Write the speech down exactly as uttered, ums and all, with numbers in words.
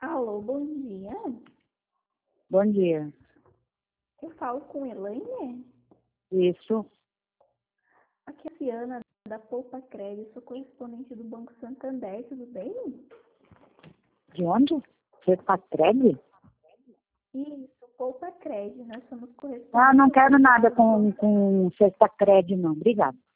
Alô, bom dia. Bom dia. Eu falo com Elaine? Isso. Aqui é a Ciana, da Poupa Crédito, sou correspondente do Banco Santander, tudo bem? De onde? Você está crédito? Isso, Poupa Crédito, nós somos correspondentes. Ah, não quero do nada Banco- com, com cesta crédito, não. Obrigada.